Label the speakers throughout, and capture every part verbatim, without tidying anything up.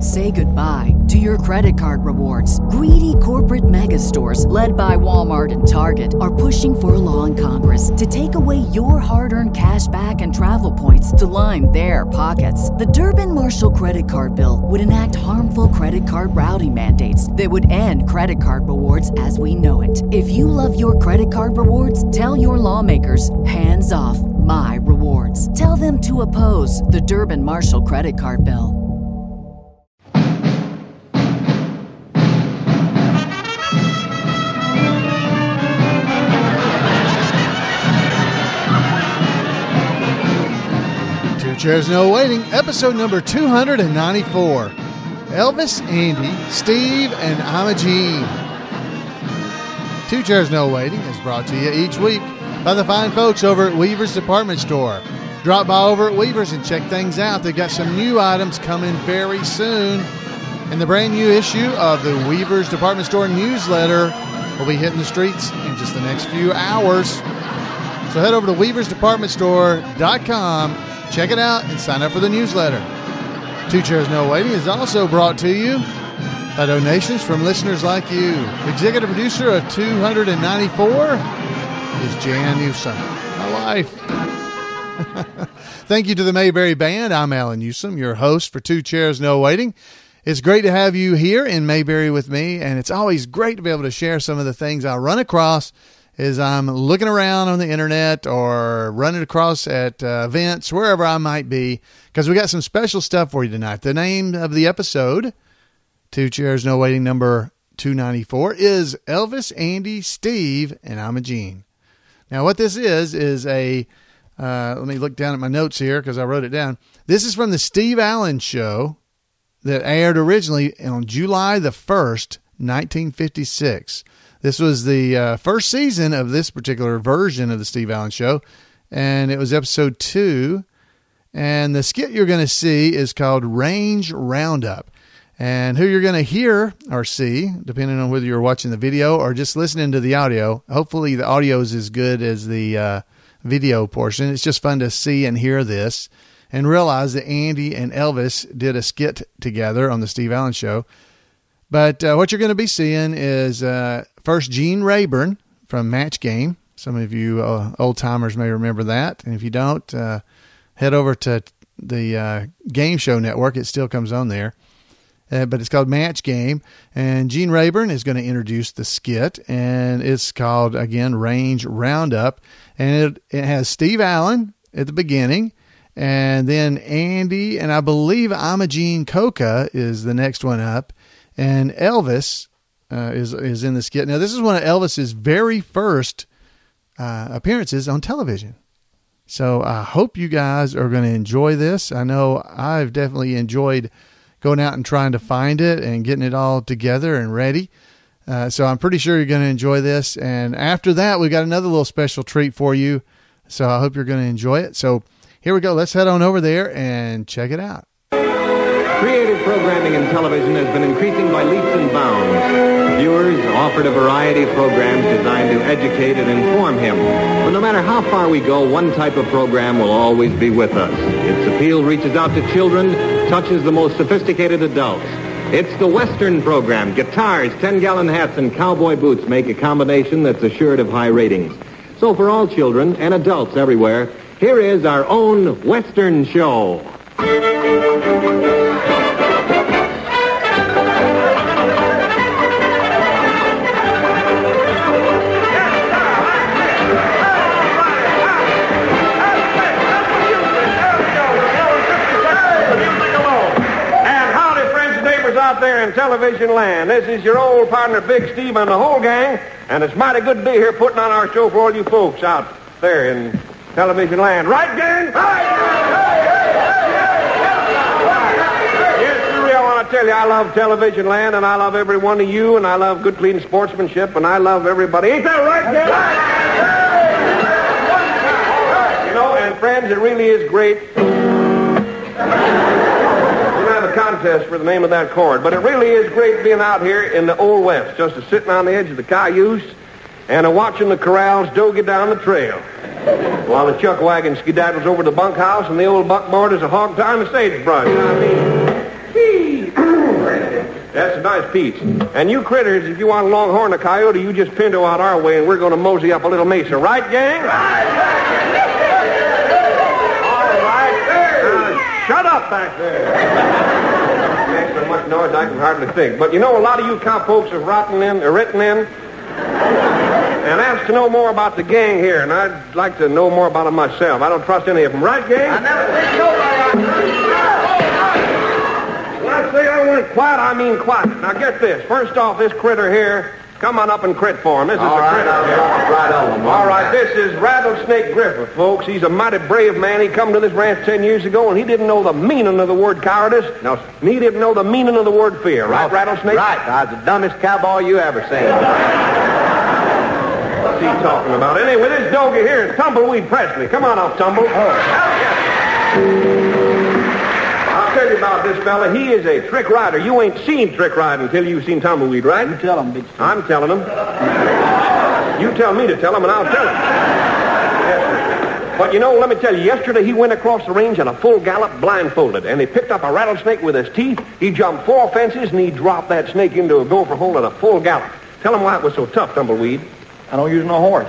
Speaker 1: Say goodbye to your credit card rewards. Greedy corporate mega stores, led by Walmart and Target, are pushing for a law in Congress to take away your hard-earned cash back and travel points to line their pockets. The Durbin-Marshall credit card bill would enact harmful credit card routing mandates that would end credit card rewards as we know it. If you love your credit card rewards, tell your lawmakers, hands off my rewards. Tell them to oppose the Durbin-Marshall credit card bill.
Speaker 2: Chairs No Waiting, episode number two hundred ninety-four. Elvis, Andy, Steve, and Imogene. Two Chairs No Waiting is brought to you each week by the fine folks over at Weaver's Department Store. Drop by over at Weaver's and check things out. They've got some new items coming very soon. And the brand new issue of the Weaver's Department Store newsletter will be hitting the streets in just the next few hours. So head over to weavers department store dot com. Check it out and sign up for the newsletter. Two Chairs No Waiting is also brought to you by donations from listeners like you. Executive producer of two hundred ninety-four is Jan Newsom, my wife. Thank you to the Mayberry Band. I'm Alan Newsom, your host for Two Chairs No Waiting. It's great to have you here in Mayberry with me, and it's always great to be able to share some of the things I run across as I'm looking around on the internet or running across at uh, events, wherever I might be, because we got some special stuff for you tonight. The name of the episode, Two Chairs No Waiting number two ninety-four, is Elvis, Andy, Steve, and Imogene. Now, what this is, is a, uh, let me look down at my notes here because I wrote it down. This is from the Steve Allen Show that aired originally on July the first, nineteen fifty-six. This was the uh, first season of this particular version of the Steve Allen Show, and it was episode two. And the skit you're going to see is called Range Roundup. And who you're going to hear or see, depending on whether you're watching the video or just listening to the audio, hopefully the audio is as good as the uh, video portion. It's just fun to see and hear this and realize that Andy and Elvis did a skit together on the Steve Allen Show. But uh, what you're going to be seeing is uh, first Gene Rayburn from Match Game. Some of you uh, old-timers may remember that. And if you don't, uh, head over to the uh, Game Show Network. It still comes on there. Uh, but it's called Match Game. And Gene Rayburn is going to introduce the skit. And it's called, again, Range Roundup. And it, it has Steve Allen at the beginning. And then Andy, and I believe Imogene Coca is the next one up. And Elvis uh, is is in the skit. Now, this is one of Elvis's very first uh, appearances on television. So I hope you guys are going to enjoy this. I know I've definitely enjoyed going out and trying to find it and getting it all together and ready. Uh, so I'm pretty sure you're going to enjoy this. And after that, we've got another little special treat for you. So I hope you're going to enjoy it. So here we go. Let's head on over there and check it out.
Speaker 3: Creative programming in television has been increasing by leaps and bounds. Viewers are offered a variety of programs designed to educate and inform him. But no matter how far we go, one type of program will always be with us. Its appeal reaches out to children, touches the most sophisticated adults. It's the Western program. Guitars, ten-gallon hats, and cowboy boots make a combination that's assured of high ratings. So for all children and adults everywhere, here is our own Western show.
Speaker 4: There in television land. This is your old partner, Big Steve, and the whole gang, and it's mighty good to be here putting on our show for all you folks out there in television land. Right, gang? Right! Yes, Siri, I want to tell you, I love television land, and I love every one of you, and I love good, clean sportsmanship, and I love everybody. Ain't that right, gang? You know, and friends, it really is great. Contest for the name of that chord, but it really is great being out here in the Old West, just a sitting on the edge of the cayuse and a watching the corrals dogie down the trail while the chuck wagon skedaddles over the bunkhouse and the old buckboard is a hog tying the sagebrush. You know what I mean? That's a nice piece. And you critters, if you want a longhorn or coyote, you just pinto out our way, and we're going to mosey up a little mesa. Right, gang? Right. All right. Now, shut up back there. Makes so much noise I can hardly think. But you know, a lot of you cowpokes have rotten in, or written in, and asked to know more about the gang here, and I'd like to know more about them myself. I don't trust any of them. Right, gang? I never think nobody. When I say I want quiet, I mean quiet. Now get this. First off, this critter here, come on up and crit for him. This is
Speaker 5: All
Speaker 4: the
Speaker 5: right,
Speaker 4: critter.
Speaker 5: I'll walk right on.
Speaker 4: All right, this is Rattlesnake Griffith, folks. He's a mighty brave man. He come to this ranch ten years ago, and he didn't know the meaning of the word cowardice.
Speaker 5: No, sir.
Speaker 4: And he didn't know the meaning of the word fear. Right,
Speaker 5: No,
Speaker 4: Rattlesnake?
Speaker 5: Right. I was the dumbest cowboy you ever seen.
Speaker 4: What's he talking about? Anyway, this doggy here is Tumbleweed Presley. Come on up, Tumble. Oh. I'll tell you about this fella. He is a trick rider. You ain't seen trick riding until you've seen Tumbleweed, right?
Speaker 6: You tell him, Big Steve.
Speaker 4: I'm telling him. You tell me to tell him, and I'll tell him. Yes, sir. But you know, let me tell you, yesterday he went across the range at a full gallop blindfolded, and he picked up a rattlesnake with his teeth. He jumped four fences, and he dropped that snake into a gopher hole at a full gallop. Tell him why it was so tough, Tumbleweed.
Speaker 6: I don't use no horse.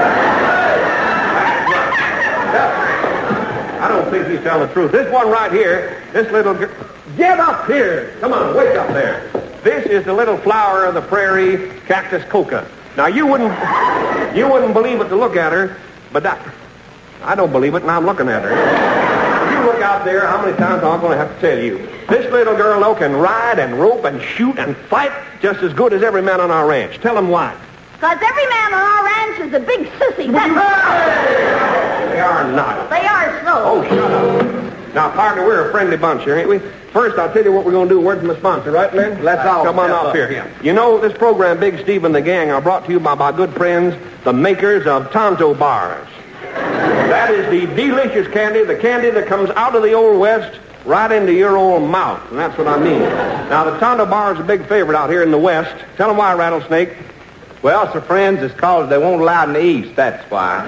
Speaker 4: I don't think he's telling the truth. This one right here, this little girl... Get up here! Come on, wake up there. This is the little flower of the prairie, Cactus coca. Now, you wouldn't you wouldn't believe it to look at her, but that... I don't believe it, and I'm looking at her. If you look out there, how many times am I going to have to tell you? This little girl, though, can ride and rope and shoot and fight just as good as every man on our ranch. Tell him why.
Speaker 7: Because every man on our ranch is a big sissy. That's
Speaker 4: They are not.
Speaker 7: They are so.
Speaker 4: Oh, shut up. Now, partner, we're a friendly bunch here, ain't we? First, I'll tell you what we're going to do. Word from the sponsor, right, Len?
Speaker 5: Let's all
Speaker 4: Come on
Speaker 5: step
Speaker 4: up,
Speaker 5: up.
Speaker 4: here. Yeah. You know, this program, Big Steve and the Gang, are brought to you by my good friends, the makers of Tonto Bars. That is the delicious candy, the candy that comes out of the Old West right into your old mouth, and that's what I mean. Now, the Tonto Bar is a big favorite out here in the West. Tell them why, Rattlesnake.
Speaker 5: Well, sir, friends, it's cause they won't allow it in the East, that's why.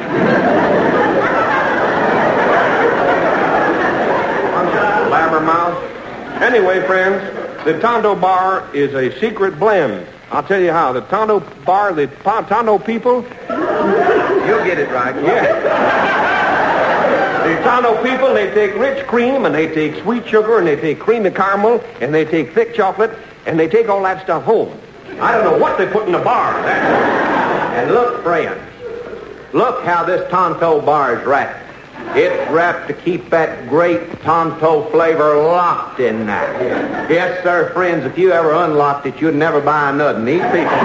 Speaker 4: Blabbermouth. Anyway, friends, the Tonto Bar is a secret blend. I'll tell you how. The Tonto Bar, the Tonto people...
Speaker 5: You'll get it right.
Speaker 4: Yeah. The Tonto people, they take rich cream, and they take sweet sugar, and they take creamy caramel, and they take thick chocolate, and they take all that stuff home. I don't know what they put in the bar.
Speaker 5: And look, friends, look how this Tonto Bar is wrapped. It's wrapped to keep that great Tonto flavor locked in there. Yes, sir, friends, if you ever unlocked it, you'd never buy nothing. These people...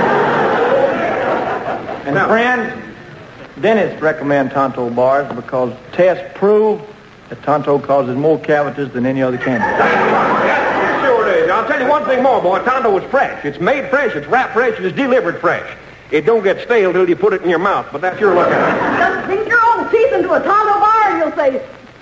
Speaker 6: And now, friends, dentists recommend Tonto bars because tests prove that Tonto causes more cavities than any other candy.
Speaker 4: It sure is. I'll tell you one thing more, boy. Tonto is fresh. It's made fresh, it's wrapped fresh, it's delivered fresh. It don't get stale till you put it in your mouth, but that's your look at it.
Speaker 7: Just sink your old teeth into a Tonto bar and you'll say...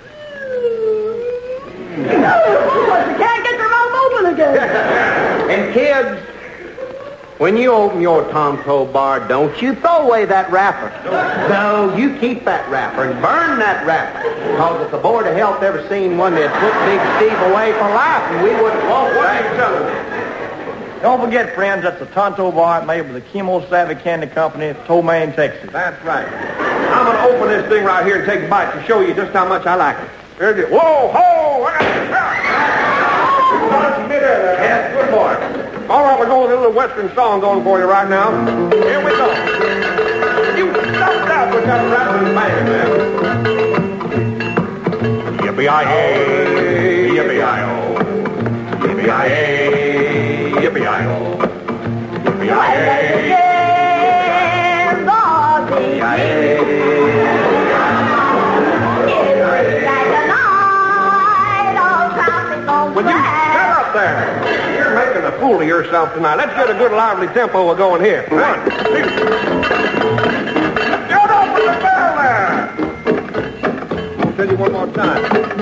Speaker 7: But you can't get your mouth open again.
Speaker 5: And kids, when you open your Tonto Bar, don't you throw away that wrapper. No, you keep that wrapper and burn that wrapper. Because if the Board of Health ever seen one, they'd put Big Steve away for life, and we wouldn't want
Speaker 4: What
Speaker 5: that.
Speaker 4: are you telling me?
Speaker 6: Don't forget, friends, that's the Tonto bar made with the Chemo Savvy Candy Company of Tomaine, Texas.
Speaker 4: That's right. I'm going to open this thing right here and take a bite to show you just how much I like it. There's it. Whoa, ho! I got it. Yes, good boy. All right, we're going with a little Western song going for you right now. Here we go. You stop that with that rattling bang, man. Yippee-yi-yay, yippee-yi-oh. Yippee-yi-yay, yippee-yi-oh. Yippee-yi-yay. Will you shut up there? You're making a fool of yourself tonight. Let's get a good lively tempo going here. One, two. Don't open the bell there. I'll tell you one more time.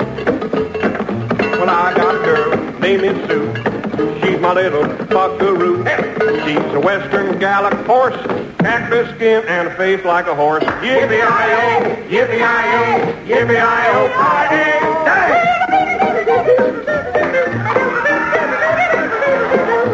Speaker 4: Well, I got a girl, name is Sue. She's my little buckaroo. She's a Western Gallic horse, cactus skin and a face like a horse. Yippee-i-o, yippee-i-o, yippee-i-o, party day!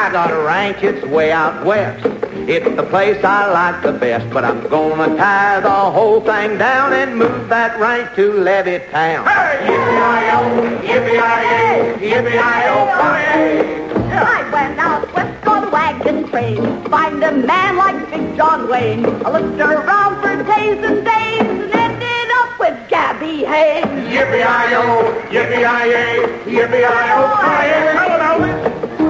Speaker 5: I got a ranch, it's way out west. It's the place I like the best, but I'm gonna tie the whole thing down and move that ranch to Levittown.
Speaker 4: Hey, yippee-i-o, yippee-i-o, yippee-i-o,
Speaker 7: I went out west on a wagon train, find a man like Big John Wayne. I looked around for days and days and ended up with Gabby Hayes.
Speaker 4: yippee-i-o, yippee-i-o, yippee-i-o, hi-yi.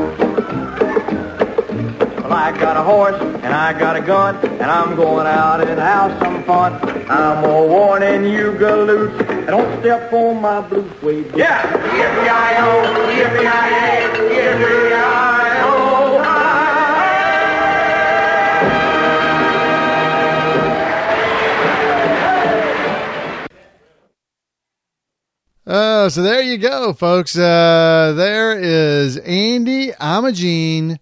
Speaker 6: Well, I got a horse and I got a gun, and I'm going out and have some fun. I'm a warning you, galoots, don't step on my blue suede boots.
Speaker 4: Yeah, yippee-i-o, yippee-i-o, yippee-i-o, hi.
Speaker 2: Oh, so there you go, folks. Uh, there is Andy, Imogene,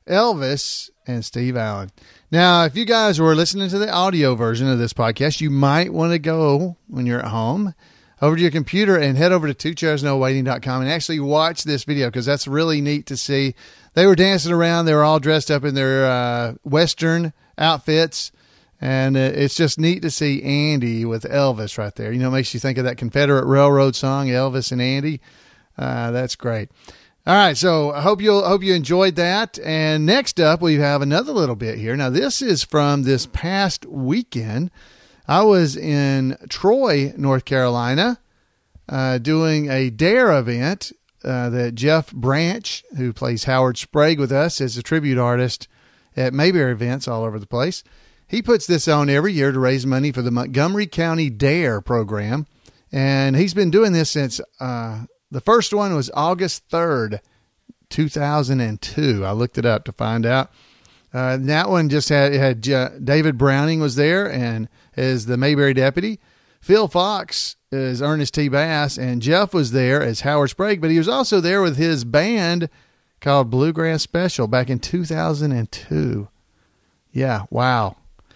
Speaker 2: Elvis, and Steve Allen. Now, if you guys were listening to the audio version of this podcast, you might want to go, when you're at home, over to your computer and head over to two chairs no waiting dot com and actually watch this video, because that's really neat to see. They were dancing around. They were all dressed up in their uh, Western outfits, and it's just neat to see Andy with Elvis right there. You know, it makes you think of that Confederate Railroad song, Elvis and Andy. Uh, that's great. All right, so I hope you hope you enjoyed that. And next up, we have another little bit here. Now, this is from this past weekend. I was in Troy, North Carolina, uh, doing a DARE event uh, that Jeff Branch, who plays Howard Sprague with us as a tribute artist at Mayberry events all over the place, he puts this on every year to raise money for the Montgomery County DARE program. And he's been doing this since... Uh, The first one was August third, two thousand two. I looked it up to find out. Uh, that one just had, it had uh, David Browning was there and as the Mayberry deputy. Phil Fox is Ernest T. Bass, and Jeff was there as Howard Sprague, but he was also there with his band called Bluegrass Special back in two thousand two. Yeah, wow.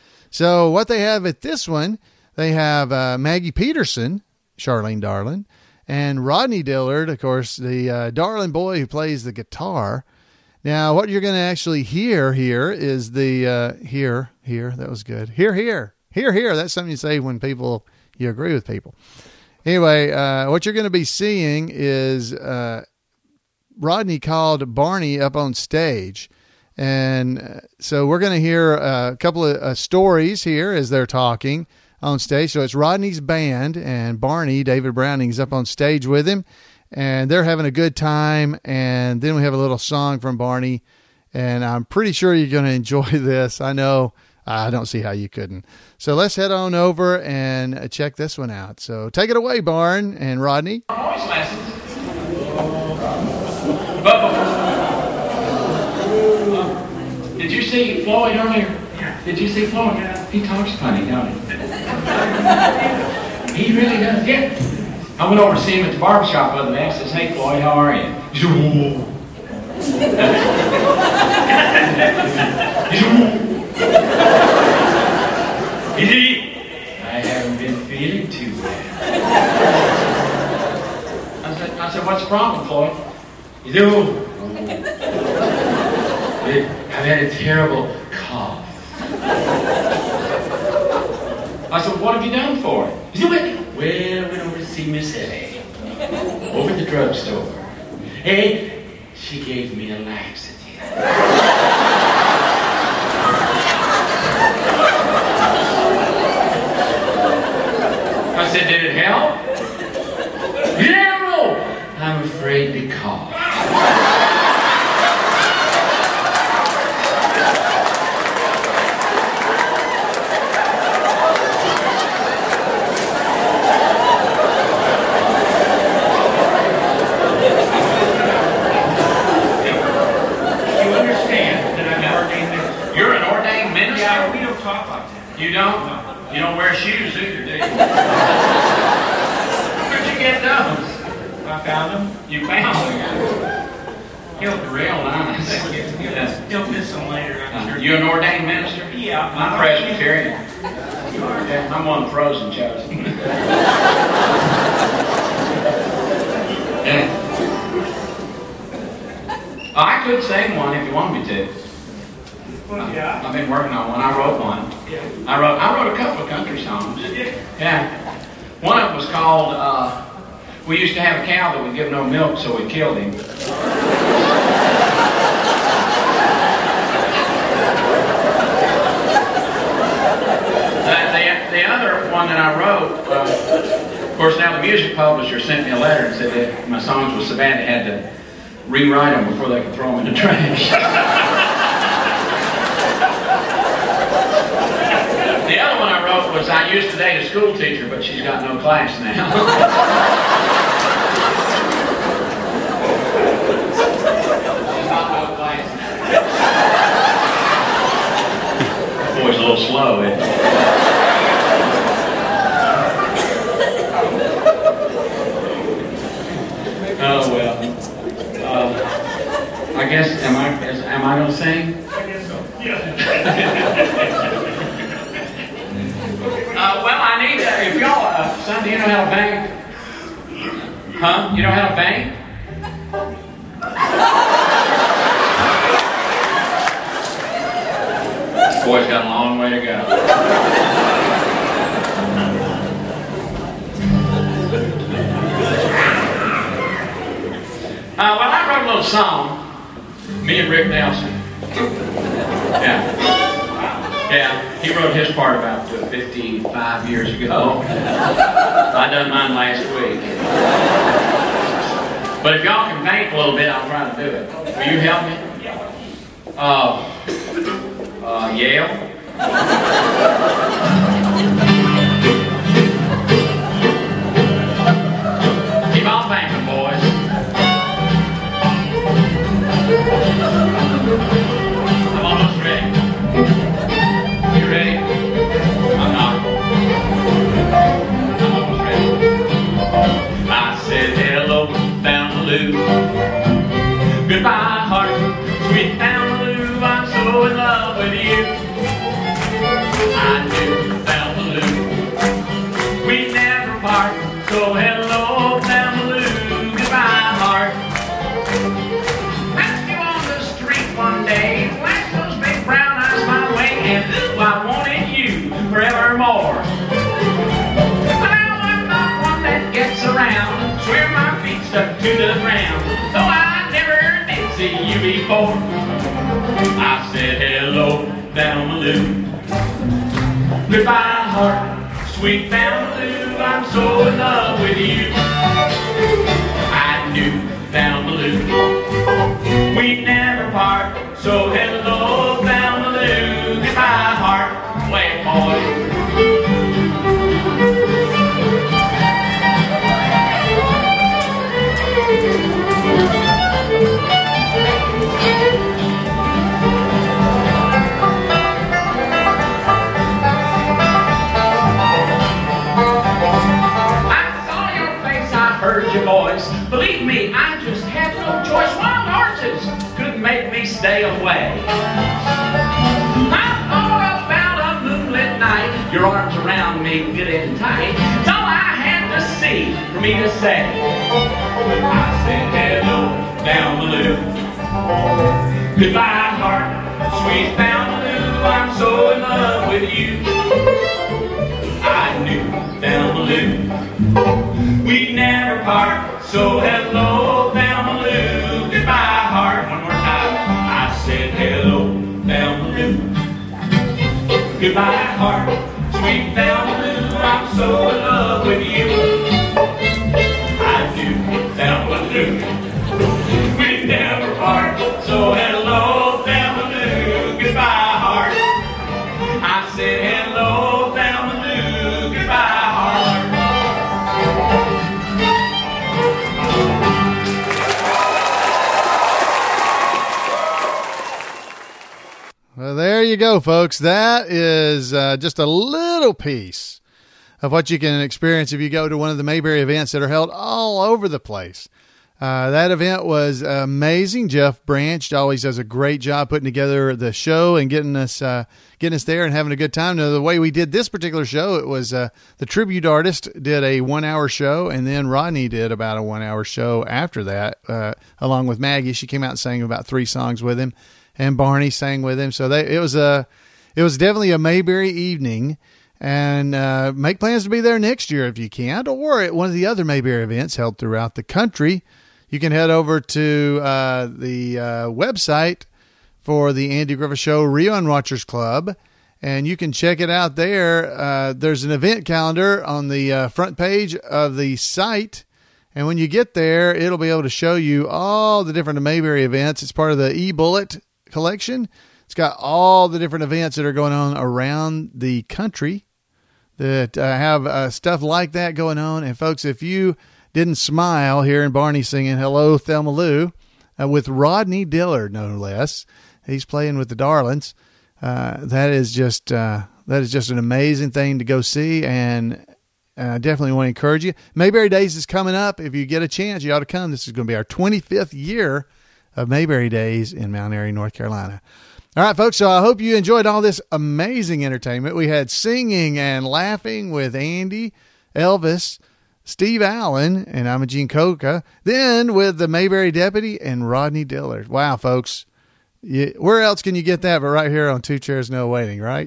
Speaker 2: So what they have at this one, they have uh, Maggie Peterson, Charlene Darlin, and Rodney Dillard, of course, the uh, Darlin boy who plays the guitar. Now, what you're going to actually hear here is the, uh, here, here, that was good. Here, here, here, here. That's something you say when people, you agree with people. Anyway, uh, what you're going to be seeing is uh, Rodney called Barney up on stage. And uh, so we're going to hear a couple of uh, stories here as they're talking on stage. So it's Rodney's band, and Barney, David Browning, is up on stage with him, and they're having a good time. And then we have a little song from Barney, and I'm pretty sure you're going to enjoy this. I know. I don't see how you couldn't. So let's head on over and check this one out. So take it away, Barn and Rodney.
Speaker 8: Voice lessons. But did you see Floyd earlier? Did you see Floyd? He talks funny, don't he? He really does, yeah. I went over to see him at the barbershop the other day. I says, "Hey, Floyd, how are you?" He said, "Whoa." He said, "Whoa." He said, "I haven't been feeling too well." I said, I said, "What's the problem, Floyd?" He said, "Oh, I've had a terrible cough." I said, "What have you done for it?" He said, "Well, I went over to see Miss Ellie over at the drugstore. And she gave me a laxative." I said, "Did it help?" "Yeah, no, I'm afraid to cough." You don't? No. You don't wear shoes either, do you? Where'd you get those? I found them. You found them? You look real nice. Thank you. Yeah. You'll miss them later, I'm sure. You an ordained minister? Yeah. I'm Presbyterian. Yeah, I'm one of the frozen chosen. Yeah. Oh, I could sing one if you want me to.
Speaker 9: Well, yeah.
Speaker 8: I've been working on one. I wrote one.
Speaker 9: Yeah.
Speaker 8: I wrote I wrote a couple of country songs. Yeah. One of them was called, uh, we used to have a cow that would give no milk, so we killed him. Uh, the, the other one that I wrote, uh, of course, now the music publisher sent me a letter and said that my songs were so bad they had to rewrite them before they could throw them in the trash. The other one I wrote was, I used to date a school teacher, but she's got no class now. She's got no class now. Boy's a little slow, isn't he? Oh, well. Uh, I guess, am I, is, am I going to sing?
Speaker 9: I guess so. Yeah.
Speaker 8: Uh, well, I need, uh, if y'all, uh, son, do you know how to bang? Huh? You know how to bang? Boy's got a long way to go. Uh, well, I wrote a little song, me and Rick Nelson. Yeah. Yeah, he wrote his part about uh, fifty-five years ago. I done mine last week. But if y'all can think a little bit, I'll try to do it. Will you help me? Uh, uh, Yale? Keep on thinking, boys. I'm almost ready. You ready? I'm not. I'm almost ready. I said hello, Thelma-Lou. Goodbye, heart, sweet Thelma-Lou. I'm so in love with you. I knew Thelma-Lou. We never part. So hello, Thelma-Lou. Goodbye, heart. Passed you on the street one day, flashed those big brown eyes my way, and ooh, I wanted you forevermore. But now I'm not one that gets around, swear my feet stuck to the ground, though I never did see you before. I said hello, Thelma-Lou. Goodbye, heart, sweet Thelma-Lou. I'm so in love with you. I knew Thelma-Lou. We never part. So hello, Thelma-Lou. Goodbye, heart. Play it, boy. Your voice. Believe me, I just had no choice. Wild horses couldn't make me stay away. I thought about a moonlit night, your arms around me good and tight. It's all I had to see for me to say. I said hello, Thelma-Lou. Goodbye, heart, sweet Thelma-Lou. I'm so in love with you. I knew Thelma-Lou. We never part, so hello, Thelma-Lou. Goodbye, heart. One more time. I said hello, Thelma-Lou. Goodbye, heart. Sweet Thelma-Lou, I'm so in love with you. I do, Thelma-Lou. We never part, so hello, Thelma-Lou. Goodbye, heart. I said hello, Thelma-Lou. Goodbye, heart.
Speaker 2: Well, there you go, folks. That is uh, just a little piece of what you can experience if you go to one of the Mayberry events that are held all over the place. Uh, that event was amazing. Jeff Branch always does a great job putting together the show and getting us uh, getting us there and having a good time. Now, the way we did this particular show, it was uh, the tribute artist did a one-hour show, and then Rodney did about a one-hour show after that, uh, along with Maggie. She came out and sang about three songs with him, and Barney sang with him. So they, it was a it was definitely a Mayberry evening. And uh, make plans to be there next year if you can, or at one of the other Mayberry events held throughout the country. You can head over to uh, the uh, website for the Andy Griffith Show Rerun Watchers Club, and you can check it out there. Uh, there's an event calendar on the uh, front page of the site, and when you get there, it'll be able to show you all the different Mayberry events. It's part of the e-bullet collection. It's got all the different events that are going on around the country that uh, have uh, stuff like that going on. And folks, if you didn't smile hearing Barney singing Hello, Thelma Lou, uh, with Rodney Dillard, no less, he's playing with the Darlings. Uh, that is just, uh, that is just an amazing thing to go see. And I uh, definitely want to encourage you. Mayberry Days is coming up. If you get a chance, you ought to come. This is going to be our twenty-fifth year of Mayberry Days in Mount Airy, North Carolina. All right, folks, so I hope you enjoyed all this amazing entertainment. We had singing and laughing with Andy, Elvis, Steve Allen, and Imogene Coca. Then with the Mayberry Deputy and Rodney Dillard. Wow, folks. You, where else can you get that but right here on Two Chairs No Waiting, right?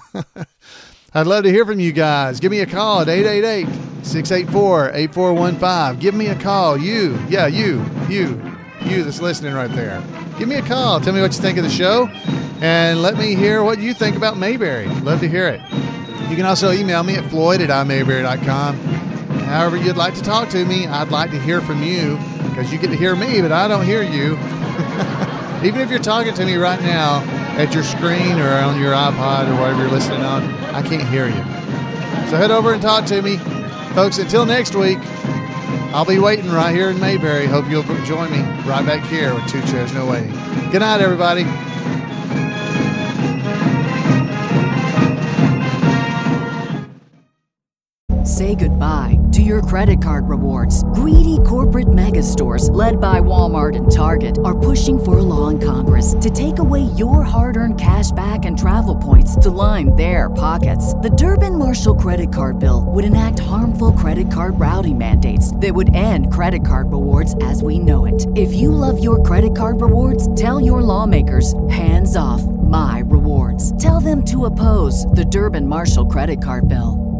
Speaker 2: I'd love to hear from you guys. Give me a call at eight eight eight, six eight four, eight four one five. Give me a call. You, yeah, you, you, you that's listening right there. Give me a call. Tell me what you think of the show, and let me hear what you think about Mayberry. Love to hear it. You can also email me at floyd at i mayberry dot com. However you'd like to talk to me, I'd like to hear from you, because you get to hear me, but I don't hear you. Even if you're talking to me right now at your screen or on your iPod or whatever you're listening on, I can't hear you. So head over and talk to me. Folks, until next week, I'll be waiting right here in Mayberry. Hope you'll join me right back here with Two Chairs No Waiting. Good night, everybody.
Speaker 1: Say goodbye to your credit card rewards. Greedy corporate mega stores, led by Walmart and Target, are pushing for a law in Congress to take away your hard-earned cash back and travel points to line their pockets. The Durbin-Marshall credit card bill would enact harmful credit card routing mandates that would end credit card rewards as we know it. If you love your credit card rewards, tell your lawmakers, hands off my rewards. Tell them to oppose the Durbin-Marshall credit card bill.